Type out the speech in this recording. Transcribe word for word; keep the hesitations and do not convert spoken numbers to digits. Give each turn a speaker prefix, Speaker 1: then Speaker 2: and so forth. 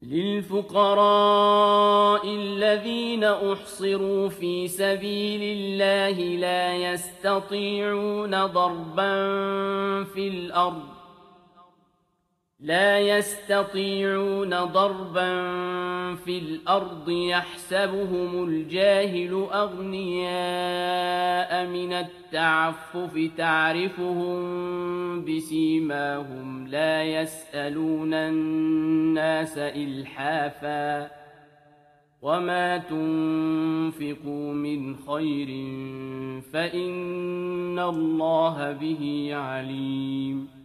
Speaker 1: للفقراء الذين أحصروا في سبيل الله لا يستطيعون ضربا في الأرض لا يستطيعون ضربا في الأرض يحسبهم الجاهل أغنياء من التعفف تعرفهم بسيماهم لا يسألون الناس إلحافا وما تنفقوا من خير فإن الله به عليم